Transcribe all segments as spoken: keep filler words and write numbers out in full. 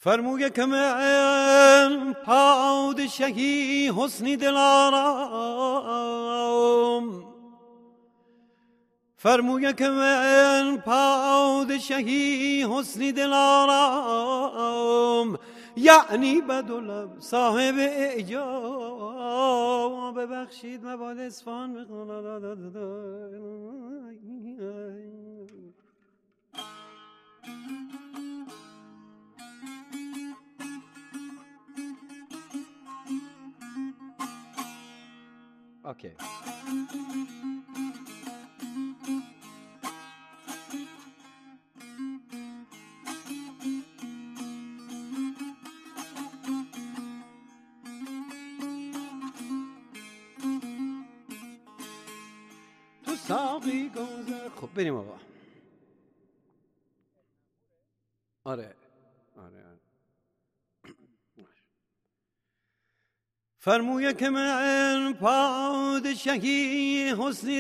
فرموی که من پادشاهی حسنی دلارم، فرموی که من پادشاهی حسنی دلارم، یعنی بدولم صاحب اعجاب. ببخشید مباد اصفهان بخونم. اوکی. تو ساقی گذر. خب بریم آقا. آره آره فرموی که من پادشاهی حسنی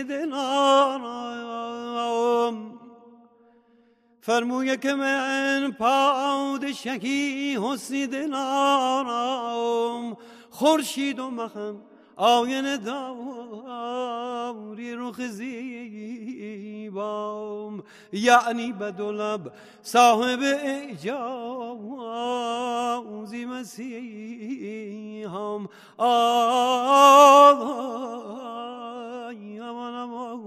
دلارم، فرموی که من پادشاهی حسنی دلارم، خورشید و مخم آینه داری رخ زیبام، یعنی بدولب صاحب اعجاز مسیحم. آی امان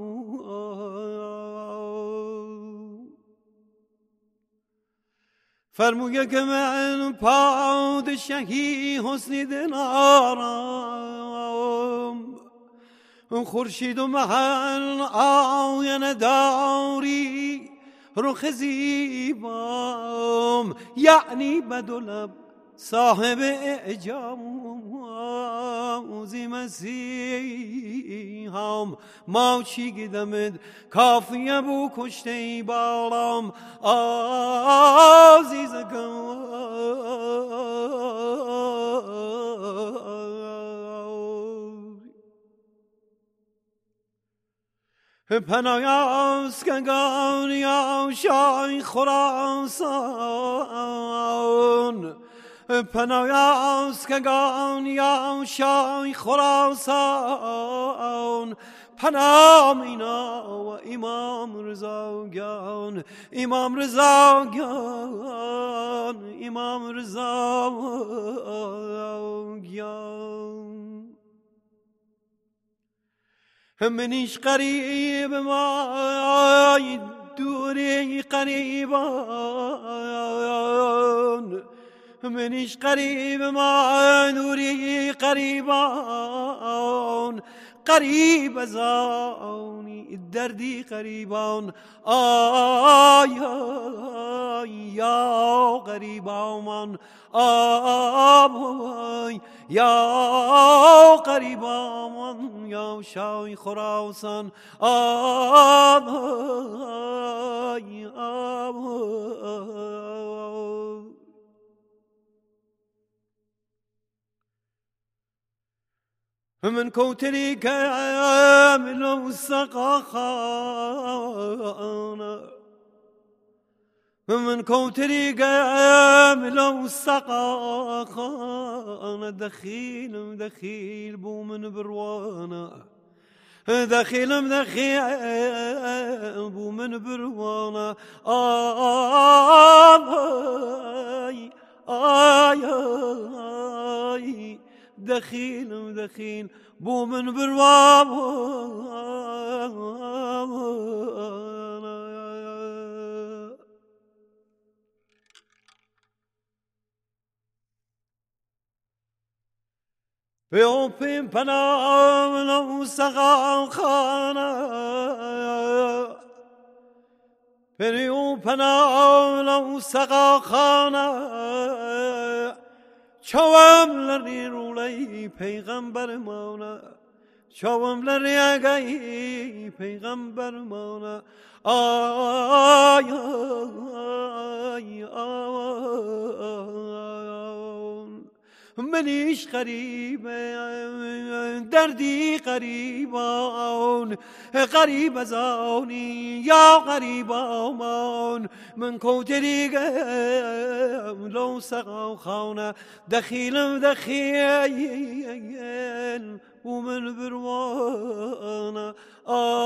امان. فرموی که من پادشاهی حسنی دلارم، خورشید و محل آینه داری رخ زیبام، یعنی بدولب صاحب اعجاز مسیحم. ما چی گیدمد کافیه بو کشته بالام عزیزگم. پناهی اسکندر یا شاه خراسان، پناهی اسکندر یا شاه خراسان، پناه اینا و امام رضا گان، امام رضا گان، امام رضا گان. منیش قریب ما دوری قریبان، منیش قریب ما دوری قریبان، قریب از آنی دردی قریبان. آیا یا قریبان، آی یا قریبان، یا شاه خراسان. آی آی من کوتری کامل و سقاخانه، من کوتری کامل و سقاخانه، دخیلم دخیل بو من بروانه، دخیلم دخیل بو من بروانه. آی آی آی دخیل دخیل بو من بروانه. بیوپیم پناه و سقا خانه، بیو پناه و سقا خانه، چوام لری رولی پیغمبر مانا، چوام لری آگاهی پیغمبر مانا. آی آی آی منیش غریبه دردی غریبان غریب از آنی یا غریبان من کوتریگم لو سقا خانه دخیلم دخیل ومن بروانه